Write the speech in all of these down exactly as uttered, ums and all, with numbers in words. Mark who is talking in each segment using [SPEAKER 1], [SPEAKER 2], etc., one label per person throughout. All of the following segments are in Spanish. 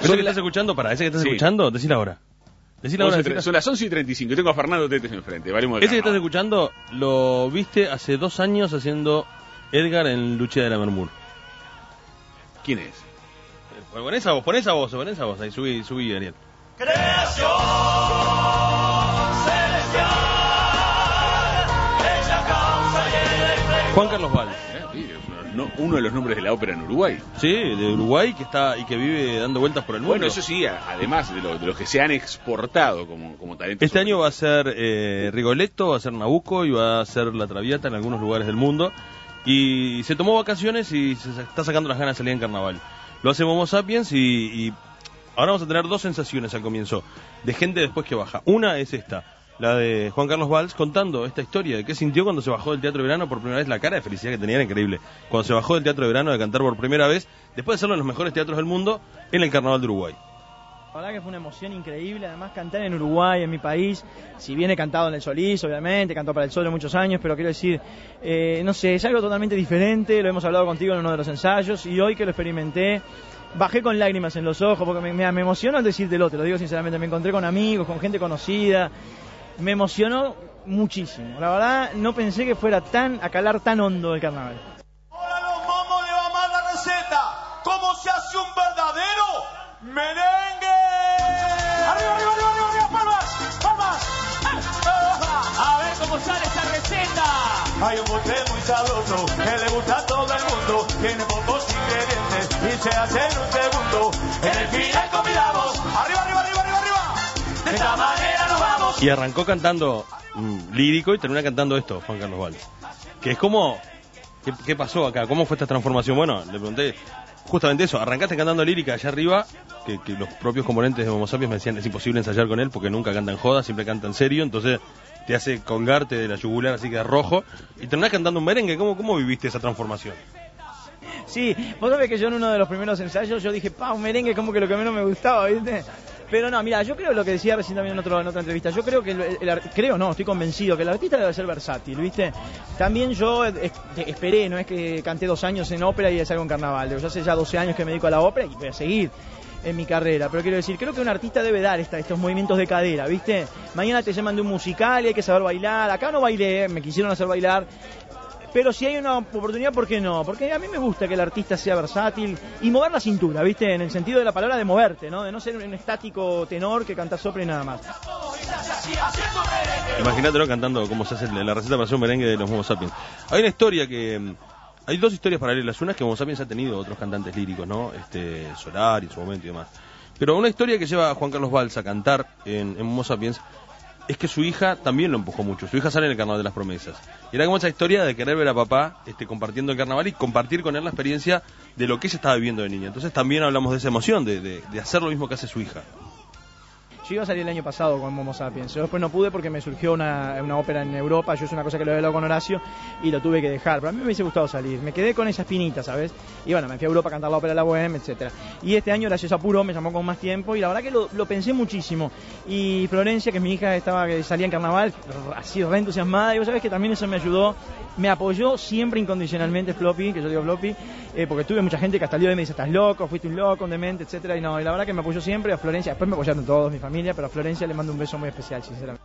[SPEAKER 1] ¿Ese que estás escuchando? Para, ¿ese que estás sí. escuchando? Decila ahora. Decila ahora.
[SPEAKER 2] Decila. Son las once y treinta y cinco y tengo a Fernando Tetes enfrente. Valemos
[SPEAKER 1] Ese que estás escuchando lo viste hace dos años haciendo Edgar en Lucha de la Mermur.
[SPEAKER 2] ¿Quién es?
[SPEAKER 1] Pon esa voz, pon esa voz, pon esa voz. Ahí subí, subí, Ariel.
[SPEAKER 3] Creación celestial, ella causa y el
[SPEAKER 1] Juan Carlos Valls.
[SPEAKER 2] No, uno de los nombres de la ópera en Uruguay.
[SPEAKER 1] Sí, de Uruguay, que está y que vive dando vueltas por el mundo.
[SPEAKER 2] Bueno, eso sí, además de, lo, de los que se han exportado como, como talentos.
[SPEAKER 1] Este año va a ser eh, Rigoletto, va a ser Nabucco y va a ser La Traviata en algunos lugares del mundo. Y se tomó vacaciones y se está sacando las ganas de salir en carnaval. Lo hace Momo Sapiens y, y ahora vamos a tener dos sensaciones al comienzo, de gente después que baja. Una es esta, la de Juan Carlos Valls contando esta historia de qué sintió cuando se bajó del Teatro de Verano por primera vez. La cara de felicidad que tenía era increíble. Cuando se bajó del Teatro de Verano de cantar por primera vez, después de hacerlo en los mejores teatros del mundo, en el Carnaval de Uruguay.
[SPEAKER 4] La verdad que fue una emoción increíble, además cantar en Uruguay, en mi país, si bien he cantado en el Solís, obviamente, cantó para el Solo muchos años, pero quiero decir, eh, no sé, es algo totalmente diferente, lo hemos hablado contigo en uno de los ensayos, y hoy que lo experimenté, bajé con lágrimas en los ojos, porque me, me, me emocionó al decírtelo, te lo digo sinceramente, me encontré con amigos, con gente conocida, me emocionó muchísimo, la verdad no pensé que fuera tan, a calar tan hondo el carnaval.
[SPEAKER 3] Ahora los momos le va a dar la receta, cómo se hace un verdadero merengue. Arriba, arriba, arriba, arriba, arriba, palmas, palmas. A ver cómo sale esta receta. Hay un postre muy sabroso que le gusta a todo el mundo. Tiene pocos ingredientes y se hace en un segundo. En el final combinamos. Arriba, arriba, arriba, arriba, arriba. De esta manera nos vamos.
[SPEAKER 1] Y arrancó cantando mm, lírico y termina cantando esto, Juan Carlos Valls. Que es como, ¿qué, ¿qué pasó acá? ¿Cómo fue esta transformación? Bueno, le pregunté justamente eso, arrancaste cantando lírica allá arriba, que, que los propios componentes de Momo Sapiens me decían es imposible ensayar con él porque nunca canta en joda, siempre canta en serio, entonces te hace colgarte de la yugular así que rojo, y terminás cantando un merengue. ¿Cómo, cómo viviste esa transformación?
[SPEAKER 4] Sí, vos sabés que yo en uno de los primeros ensayos yo dije, pa, un merengue como que lo que menos me gustaba, ¿viste? Pero no, mira, yo creo lo que decía recién también en, otro, en otra entrevista, yo creo que, el, el, el, creo no, estoy convencido que el artista debe ser versátil, ¿viste? También yo es, esperé, no es que canté dos años en ópera y salgo en carnaval, yo hace ya doce años que me dedico a la ópera y voy a seguir en mi carrera, pero quiero decir, creo que un artista debe dar esta, estos movimientos de cadera, ¿viste? Mañana te llaman de un musical y hay que saber bailar, acá no bailé, me quisieron hacer bailar, pero si hay una oportunidad, ¿por qué no? Porque a mí me gusta que el artista sea versátil y mover la cintura, ¿viste? En el sentido de la palabra de moverte, ¿no? De no ser un estático tenor que canta sopra y nada más.
[SPEAKER 1] Imagínatelo cantando cómo se hace la receta para hacer un merengue de los Momo Sapiens. Hay una historia que... Hay dos historias paralelas. Una es que Momo Sapiens ha tenido otros cantantes líricos, ¿no? Este, Solar en su momento y demás. Pero una historia que lleva a Juan Carlos Valls a cantar en, en Momo Sapiens es que su hija también lo empujó mucho. Su hija sale en el Carnaval de las Promesas. Y era como esa historia de querer ver a papá este, compartiendo el carnaval y compartir con él la experiencia de lo que ella estaba viviendo de niña. Entonces también hablamos de esa emoción, de, de, de hacer lo mismo que hace su hija.
[SPEAKER 4] Yo iba a salir el año pasado con Momo Sapiens, yo después no pude porque me surgió una, una ópera en Europa, yo es una cosa que lo he hablado con Horacio y lo tuve que dejar, pero a mí me hubiese gustado salir, me quedé con esa espinita, ¿sabes? Y bueno, me fui a Europa a cantar la ópera de la Bohème, etcétera. Y este año Horacio se apuró, me llamó con más tiempo y la verdad que lo, lo pensé muchísimo. Y Florencia, que es mi hija, estaba que salía en carnaval, así re entusiasmada, y vos sabés que también eso me ayudó, me apoyó siempre incondicionalmente Floppy, que yo digo Floppy, eh, porque tuve mucha gente que hasta el día de hoy me dice, estás loco, fuiste un loco, un demente, etcétera. Y no, y la verdad que me apoyó siempre, a Florencia, después me apoyaron todos, mi familia, pero a Florencia le mando un beso muy especial, sinceramente.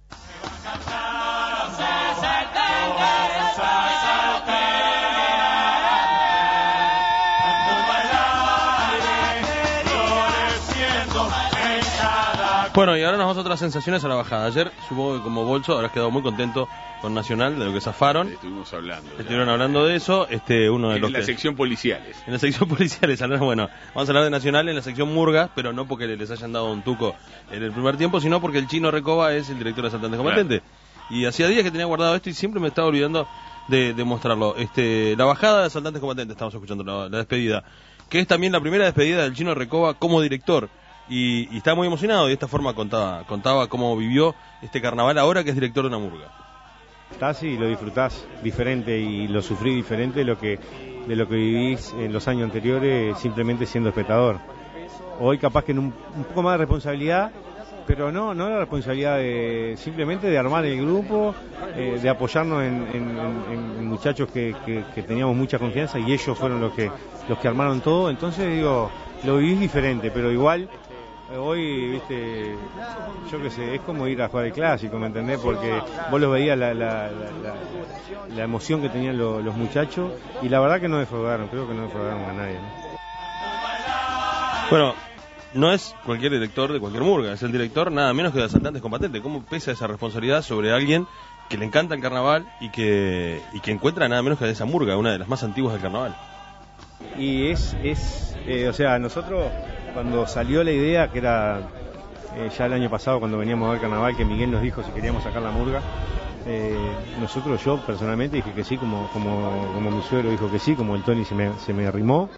[SPEAKER 1] Bueno, y ahora nos vamos a otras sensaciones a la bajada. Ayer, supongo que como Bolso habrás quedado muy contento con Nacional, de lo que zafaron.
[SPEAKER 2] Estuvimos hablando.
[SPEAKER 1] Estuvieron ya. hablando de eso. Este, uno de
[SPEAKER 2] en
[SPEAKER 1] los
[SPEAKER 2] la
[SPEAKER 1] que...
[SPEAKER 2] sección policiales.
[SPEAKER 1] En la sección policiales, bueno, vamos a hablar de Nacional en la sección Murgas, pero no porque les hayan dado un tuco en el primer tiempo, sino porque el Chino Recoba es el director de Asaltantes Combatentes. Claro. Y hacía días que tenía guardado esto y siempre me estaba olvidando de, de mostrarlo. Este, la bajada de Asaltantes Combatentes, estamos escuchando la, la despedida, que es también la primera despedida del Chino Recoba como director. Y, y estaba muy emocionado, y de esta forma contaba contaba cómo vivió este carnaval ahora que es director de una murga.
[SPEAKER 5] Estás y lo disfrutás diferente y lo sufrí diferente de lo que de lo que vivís en los años anteriores simplemente siendo espectador. Hoy capaz que en un, un poco más de responsabilidad, pero no no la responsabilidad de simplemente de armar el grupo, eh, de apoyarnos en, en, en, en muchachos que, que, que teníamos mucha confianza y ellos fueron los que los que armaron todo. Entonces digo, lo vivís diferente, pero igual hoy, viste, yo qué sé, es como ir a jugar el clásico, ¿me entendés? Porque vos los veías la, la, la, la, la emoción que tenían lo, los muchachos y la verdad que no defraudaron, creo que no defraudaron a nadie, ¿no?
[SPEAKER 1] Bueno, no es cualquier director de cualquier murga, es el director nada menos que de Asaltantes Combatentes. ¿Cómo pesa esa responsabilidad sobre alguien que le encanta el carnaval y que, y que encuentra nada menos que de esa murga, una de las más antiguas del carnaval?
[SPEAKER 5] Y es, es eh, o sea, nosotros cuando salió la idea, que era eh, ya el año pasado cuando veníamos a ver carnaval, que Miguel nos dijo si queríamos sacar la murga, eh, nosotros, yo personalmente dije que sí, como, como, como mi suegro dijo que sí, como el Tony se me, se me arrimó.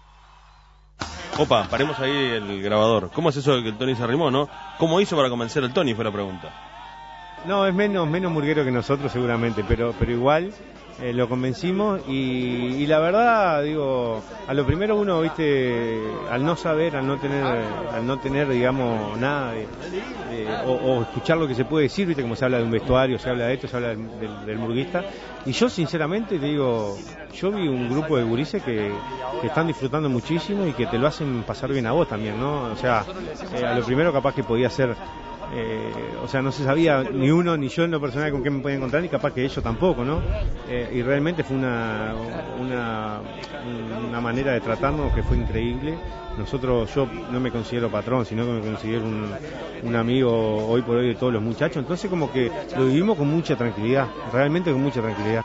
[SPEAKER 1] Opa, paremos ahí el grabador. ¿Cómo es eso de que el Tony se arrimó, no? ¿Cómo hizo para convencer al Tony? Fue la pregunta.
[SPEAKER 5] No, es menos, menos murguero que nosotros seguramente, pero, pero igual eh, lo convencimos y, y la verdad, digo, a lo primero uno, viste, al no saber, al no tener, al no tener, digamos, nada de, de, o, o escuchar lo que se puede decir, viste, como se habla de un vestuario, se habla de esto, se habla del, del, del murguista, y yo sinceramente te digo, yo vi un grupo de gurises que, que están disfrutando muchísimo y que te lo hacen pasar bien a vos también, ¿no? O sea, eh, a lo primero capaz que podía ser Eh, o sea, no se sabía ni uno ni yo en lo personal con qué me podía encontrar y capaz que ellos tampoco, ¿no? Eh, y realmente fue una, una una manera de tratarnos que fue increíble. Nosotros, yo no me considero patrón, sino que me considero un, un amigo hoy por hoy de todos los muchachos, entonces como que lo vivimos con mucha tranquilidad, realmente con mucha tranquilidad.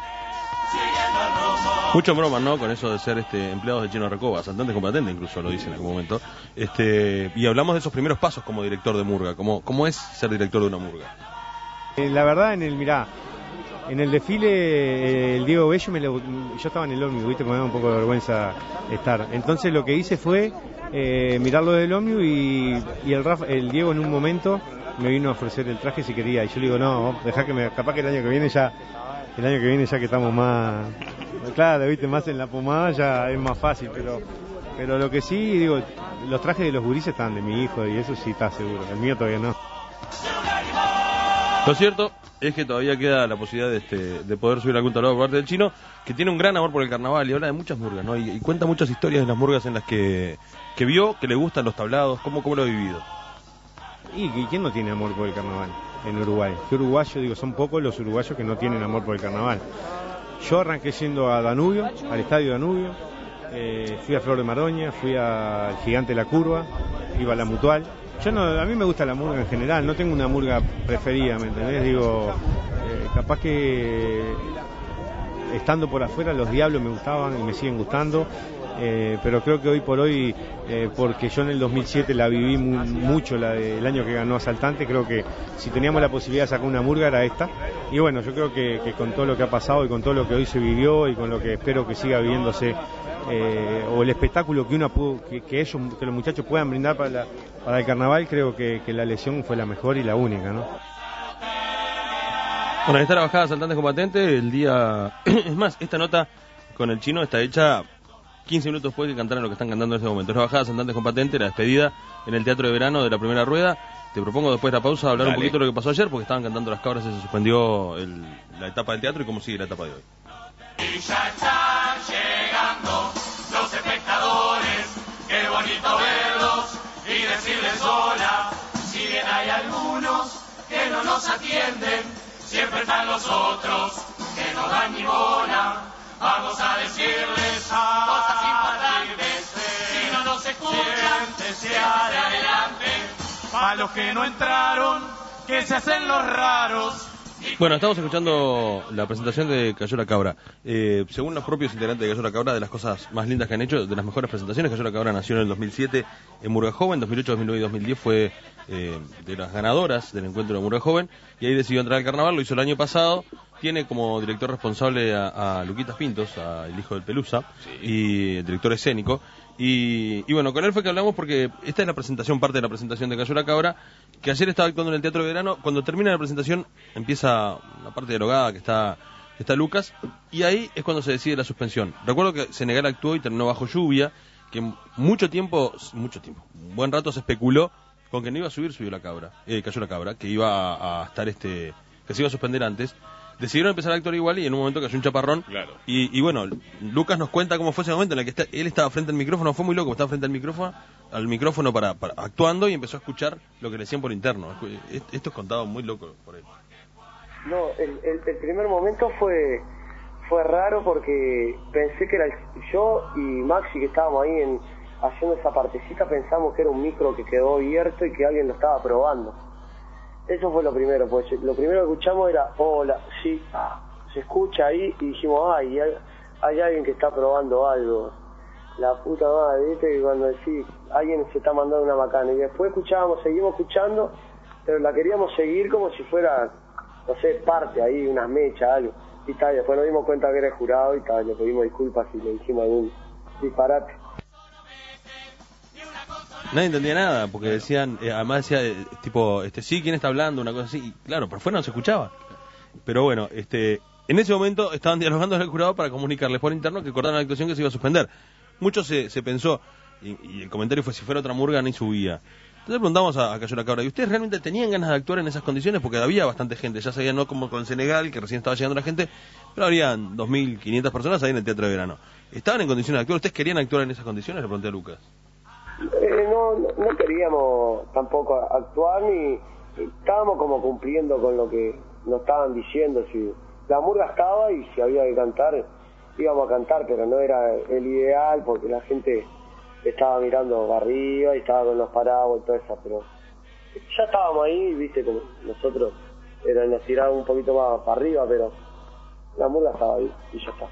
[SPEAKER 1] Mucho broma, ¿no? Con eso de ser este empleados de Chino Recoba, Asaltantes Combatentes incluso lo dice en algún momento. Este, y hablamos de esos primeros pasos como director de murga. ¿Cómo, cómo es ser director de una murga?
[SPEAKER 5] Eh, la verdad, en el, mirá, en el desfile, eh, el Diego Bello, me lo, yo estaba en el ómnibus, viste, me da un poco de vergüenza estar. Entonces lo que hice fue eh, mirarlo del ómnibus y, y el, Rafa, el Diego en un momento me vino a ofrecer el traje si quería. Y yo le digo, no, dejá que me, capaz que el año que viene ya, el año que viene ya que estamos más... Claro, viste, más en la pomada ya es más fácil, pero pero lo que sí, digo, los trajes de los gurises están de mi hijo y eso sí está seguro, el mío todavía no.
[SPEAKER 1] Lo cierto es que todavía queda la posibilidad de, este, de poder subir algún tablado por parte del Chino, que tiene un gran amor por el carnaval y habla de muchas murgas, ¿no? Y, y cuenta muchas historias de las murgas en las que, que vio, que le gustan los tablados, cómo, cómo lo ha vivido.
[SPEAKER 5] ¿Y, y quién no tiene amor por el carnaval en Uruguay? ¿Qué uruguayo? Digo, son pocos los uruguayos que no tienen amor por el carnaval. Yo arranqué yendo a Danubio, al estadio Danubio, eh, fui a Flor de Maroña, fui al Gigante de la Curva, iba a la Mutual. Yo no, a mí me gusta la murga en general, no tengo una murga preferida, ¿me entendés? Digo, eh, capaz que estando por afuera los Diablos me gustaban y me siguen gustando, eh, pero creo que hoy por hoy, eh, porque yo en el dos mil siete la viví mu mucho, la de, el año que ganó Asaltante, creo que si teníamos la posibilidad de sacar una murga era esta. Y bueno, yo creo que, que con todo lo que ha pasado y con todo lo que hoy se vivió y con lo que espero que siga viviéndose, eh, o el espectáculo que, una pudo, que, que ellos, que los muchachos puedan brindar para, la, para el carnaval, creo que, que la elección fue la mejor y la única, ¿no?
[SPEAKER 1] Bueno, esta la bajada de Asaltantes Combatentes, el día... es más, esta nota con el Chino está hecha quince minutos después de que cantaran lo que están cantando en este momento. Es la bajada de Asaltantes Combatentes, la despedida en el Teatro de Verano de la primera rueda. Te propongo después de la pausa hablar Dale. un poquito de lo que pasó ayer, porque estaban cantando las cabras y se suspendió el, la etapa del teatro y cómo sigue la etapa de hoy.
[SPEAKER 3] Y ya están llegando los espectadores, qué bonito verlos y decirles hola. Si bien hay algunos que no nos atienden, siempre están los otros que no dan ni bola. Vamos a decirles cosas importantes, si no nos escuchan, siéntese adelante. Para los que no entraron, que se hacen los raros.
[SPEAKER 1] Bueno, estamos escuchando la presentación de Cayó la Cabra. Eh, según los propios integrantes de Cayó la Cabra, de las cosas más lindas que han hecho, de las mejores presentaciones, Cayó la Cabra nació en el dos mil siete en Murga Joven, dos mil ocho, dos mil nueve y dos mil diez fue eh, de las ganadoras del encuentro de Murga Joven, y ahí decidió entrar al carnaval, lo hizo el año pasado. Tiene como director responsable a, a Luquitas Pintos, a el hijo del Pelusa, sí. y el director escénico. Y, y bueno, con él fue que hablamos porque esta es la presentación, parte de la presentación de Cayó la Cabra, que ayer estaba actuando en el Teatro de Verano. Cuando termina la presentación empieza una parte dialogada que está, que está Lucas, y ahí es cuando se decide la suspensión. Recuerdo que Senegal actuó y terminó bajo lluvia, que mucho tiempo, mucho tiempo, un buen rato se especuló con que no iba a subir, subió la cabra, eh, Cayó la Cabra, que iba a, a estar este, que se iba a suspender antes. decidieron empezar a actuar igual y en un momento cayó un chaparrón.
[SPEAKER 2] Claro.
[SPEAKER 1] Y, y bueno, Lucas nos cuenta cómo fue ese momento en el que está, él estaba frente al micrófono, fue muy loco, estaba frente al micrófono, al micrófono para, para actuando y empezó a escuchar lo que le decían por interno. Esto es contado muy loco por él.
[SPEAKER 6] No, el, el, el primer momento fue fue raro porque pensé que era el, yo y Maxi que estábamos ahí en, haciendo esa partecita, pensamos que era un micro que quedó abierto y que alguien lo estaba probando. Eso fue lo primero, pues lo primero que escuchamos era, hola, sí, ah, se escucha ahí y dijimos, ay, hay, hay alguien que está probando algo. La puta madre, viste, que cuando decís, alguien se está mandando una macana. Y después escuchábamos, seguimos escuchando, pero la queríamos seguir como si fuera, no sé, parte ahí, unas mechas, algo. Y tal, después nos dimos cuenta que era el jurado y tal, le pedimos disculpas si le dijimos algún disparate.
[SPEAKER 1] Nadie entendía nada, porque decían, eh, además decía, eh, tipo, este sí, ¿quién está hablando? Una cosa así, y claro, por fuera no se escuchaba. Pero bueno, este, en ese momento estaban dialogando con el jurado para comunicarles por interno que cortaron la actuación, que se iba a suspender. Mucho se, se pensó, y, y el comentario fue, si fuera otra murga ni subía. Entonces le preguntamos a, a Cayo la Cabra, ¿y ustedes realmente tenían ganas de actuar en esas condiciones? Porque había bastante gente, ya sabían, no como con Senegal, que recién estaba llegando la gente, pero habían dos mil quinientas personas ahí en el Teatro de Verano. ¿Estaban en condiciones de actuar? ¿Ustedes querían actuar en esas condiciones? Le pregunté a Lucas.
[SPEAKER 6] Eh, no, no, no queríamos tampoco actuar ni estábamos como cumpliendo con lo que nos estaban diciendo. Si la murga estaba y si había que cantar, íbamos a cantar, pero no era el ideal porque la gente estaba mirando para arriba y estaba con los paraguas y todo eso, pero ya estábamos ahí, viste, como nosotros era, nos tiraban un poquito más para arriba, pero la murga estaba ahí y ya está.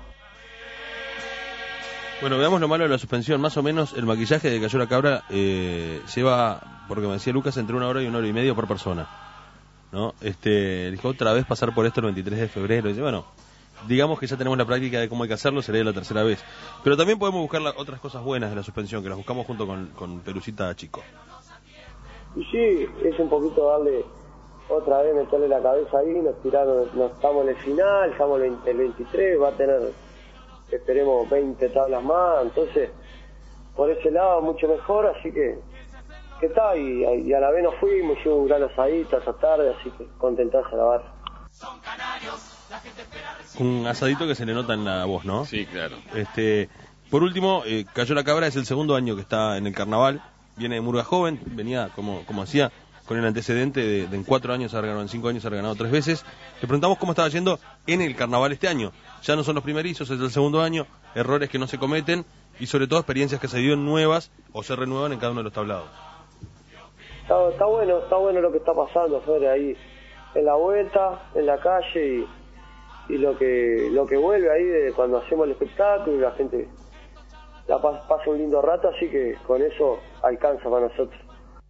[SPEAKER 1] Bueno, veamos lo malo de la suspensión. Más o menos el maquillaje de Cayo la Cabra eh, lleva, porque me decía Lucas, entre una hora y una hora y media por persona, ¿no? Este, dijo otra vez pasar por esto el veintitrés de febrero. Y dice, bueno, digamos que ya tenemos la práctica de cómo hay que hacerlo, sería la tercera vez. Pero también podemos buscar la, otras cosas buenas de la suspensión, que las buscamos junto con, con Pelucita Chico.
[SPEAKER 6] Y sí, es un poquito darle, otra vez meterle la cabeza ahí, nos tiraron, nos estamos en el final, estamos el veintitrés, va a tener, esperemos, veinte tablas más, entonces, por ese lado mucho mejor, así que, que está, y, y a la vez nos fuimos, hicimos un gran asadito esa tarde, así que contentazo a la barra.
[SPEAKER 1] Un asadito que se le nota en la voz, ¿no?
[SPEAKER 2] Sí, claro.
[SPEAKER 1] Este, por último, eh, Cayo la Cabra es el segundo año que está en el carnaval, viene de murga joven, venía, como, como decía, con el antecedente de, de en cuatro años haber ganado, en cinco años haber ganado tres veces. Le preguntamos cómo estaba yendo en el carnaval este año. Ya no son los primerizos, es el segundo año, errores que no se cometen y sobre todo experiencias que se dieron nuevas o se renuevan en cada uno de los tablados.
[SPEAKER 6] Está, está bueno, está bueno lo que está pasando, Fede, ahí en la vuelta, en la calle y, y lo que lo que vuelve ahí de cuando hacemos el espectáculo y la gente la pasa, pasa un lindo rato, así que con eso alcanza para nosotros.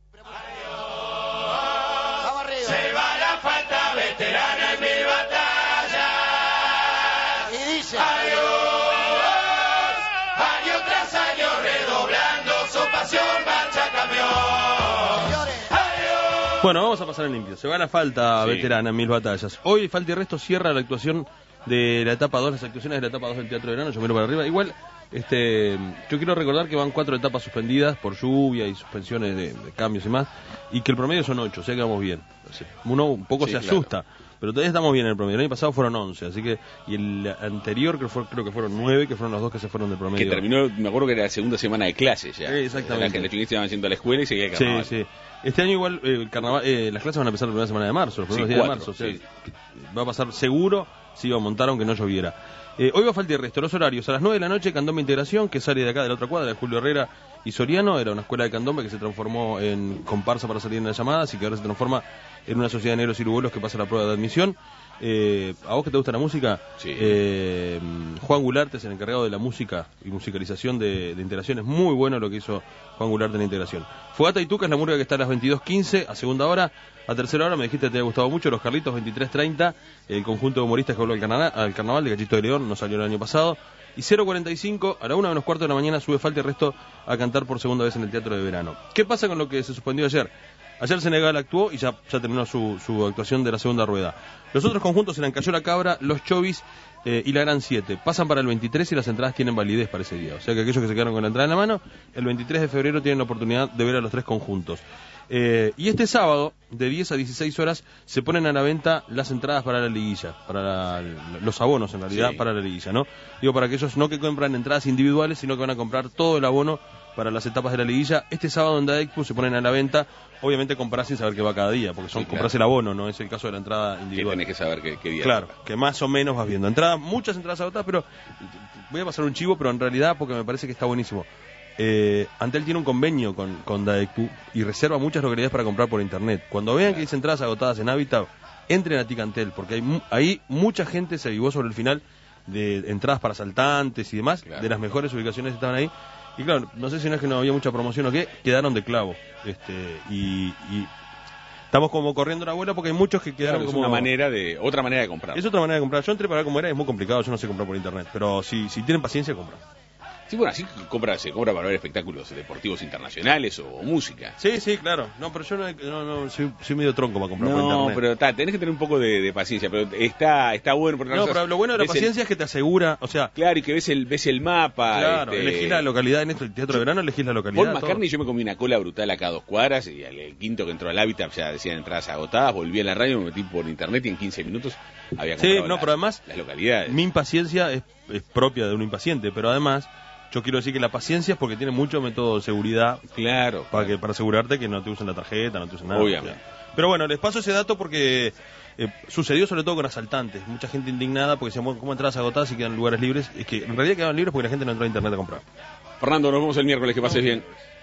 [SPEAKER 3] Se va la falta veterana en mil batallas. Y dice: adiós, año tras año redoblando su pasión, marcha camión. Adiós.
[SPEAKER 1] Bueno, vamos a pasar en limpio. Se va la falta
[SPEAKER 2] Sí.
[SPEAKER 1] veterana en mil batallas. Hoy Falta y Resto cierra la actuación de la etapa dos, las actuaciones de la etapa dos del Teatro de Verano. Yo miro para arriba. Igual, este, yo quiero recordar que van cuatro etapas suspendidas por lluvia y suspensiones de, de cambios y más, y que el promedio son ocho, o sea que vamos bien. O sea, uno un poco
[SPEAKER 2] Sí,
[SPEAKER 1] se
[SPEAKER 2] claro.
[SPEAKER 1] asusta, pero todavía estamos bien en el promedio. El año pasado fueron once, así que, y el anterior creo, fue, creo que fueron nueve, que furon los dos que se fueron del promedio.
[SPEAKER 2] Que terminó, me acuerdo que era la segunda semana de clases ya.
[SPEAKER 1] Sí, exactamente.
[SPEAKER 2] La que los chiquitos iban yendo a la escuela y seguía el
[SPEAKER 1] Sí,
[SPEAKER 2] carnaval.
[SPEAKER 1] sí. Este año igual eh, el carnaval, eh, las clases van a empezar la primera semana de marzo, los primeros
[SPEAKER 2] Sí,
[SPEAKER 1] días
[SPEAKER 2] cuatro,
[SPEAKER 1] de marzo. O sea,
[SPEAKER 2] sí.
[SPEAKER 1] va a pasar seguro si iba a montar aunque no lloviera. Eh, hoy va Falta y Resto. Los horarios: a las nueve de la noche, Candombe Integración, que sale de acá de la otra cuadra, de Julio Herrera y Soriano. Era una escuela de candombe que se transformó en comparsa para salir en las llamadas y que ahora se transforma en una sociedad de negros y lugolos que pasa la prueba de admisión. Eh, ¿A vos que te gusta la música?
[SPEAKER 2] Sí.
[SPEAKER 1] Eh, Juan Goulart es el encargado de la música y musicalización de, de integración. Es muy bueno lo que hizo Juan Goulart en la integración. Fogata y Tuca es la murga que está a las veintidós quince, a segunda hora. A tercera hora me dijiste que te había gustado mucho Los Carlitos, veintitrés treinta, el conjunto de humoristas que volvió al carnaval, al carnaval de Cachito de León, no salió el año pasado. Y cero cuarenta y cinco, a la una menos cuarto de la mañana, sube Falta y Resto a cantar por segunda vez en el Teatro de Verano. ¿Qué pasa con lo que se suspendió ayer? Ayer Senegal actuó y ya, ya terminó su, su actuación de la segunda rueda. Los otros conjuntos eran Cayó la Cabra, Los Chovis eh, y la Gran siete. Pasan para el veintitrés y las entradas tienen validez para ese día. O sea que aquellos que se quedaron con la entrada en la mano, el veintitrés de febrero tienen la oportunidad de ver a los tres conjuntos. Eh, y este sábado, de diez a dieciséis horas, se ponen a la venta las entradas para la liguilla, para la, los abonos en realidad, sí. para la liguilla, ¿no? Digo, para aquellos no que compran entradas individuales, sino que van a comprar todo el abono para las etapas de la liguilla. Este sábado en Daexpo se ponen a la venta, obviamente comprar sin saber qué va cada día, porque son sí, claro. compras el abono, no es el caso de la entrada individual.
[SPEAKER 2] Que tenés que saber qué, qué día.
[SPEAKER 1] Claro, que más o menos vas viendo. Entradas, muchas entradas agotadas, pero voy a pasar un chivo, pero en realidad porque me parece que está buenísimo. Eh, Antel tiene un convenio con, con Daexpo y reserva muchas localidades para comprar por internet. Cuando vean claro. que dice entradas agotadas en Habitat, entren a Ticantel, porque hay, ahí mucha gente se avivó sobre el final de entradas para saltantes y demás, claro. de las mejores ubicaciones estaban ahí. Y claro, no sé si no es que no había mucha promoción o qué, quedaron de clavo. Este, y, y estamos como corriendo la bola porque hay muchos que quedaron
[SPEAKER 2] claro, es
[SPEAKER 1] como...
[SPEAKER 2] una manera de, otra manera de comprar.
[SPEAKER 1] Es otra manera de comprar. Yo entré para ver cómo era, es muy complicado, yo no sé comprar por internet. Pero si, si tienen paciencia, compran.
[SPEAKER 2] Sí, bueno, así compra, se compra para ver espectáculos deportivos internacionales o, o música.
[SPEAKER 1] Sí, sí, claro. No, pero yo no, no, no soy, soy medio tronco para comprar
[SPEAKER 2] no,
[SPEAKER 1] por internet.
[SPEAKER 2] No, pero ta, tenés que tener un poco de, de paciencia, pero está está bueno. Porque
[SPEAKER 1] no, pero lo bueno de la paciencia el, es que te asegura, o sea...
[SPEAKER 2] Claro, y que ves el ves el mapa.
[SPEAKER 1] Claro,
[SPEAKER 2] este,
[SPEAKER 1] elegís la localidad, en esto, el Teatro de Verano elegís la localidad.
[SPEAKER 2] Paul McCartney, yo me comí una cola brutal acá a dos cuadras, y al el quinto que entró al Habitat ya decían entradas agotadas, volví a la radio, me metí por internet y en quince minutos había comprado
[SPEAKER 1] sí, no,
[SPEAKER 2] la,
[SPEAKER 1] pero además,
[SPEAKER 2] las localidades.
[SPEAKER 1] Mi impaciencia es, es propia de un impaciente, pero además... Yo quiero decir que la paciencia es porque tiene mucho método de seguridad.
[SPEAKER 2] Claro.
[SPEAKER 1] Para que para asegurarte que no te usen la tarjeta, no te usen nada.
[SPEAKER 2] Obviamente.
[SPEAKER 1] Pero bueno, les paso ese dato porque eh, sucedió sobre todo con asaltantes. Mucha gente indignada porque decían, ¿cómo entradas agotadas y quedan lugares libres? Es que en realidad quedaban libres porque la gente no entró a internet a comprar.
[SPEAKER 2] Fernando, nos vemos el miércoles, que pases bien.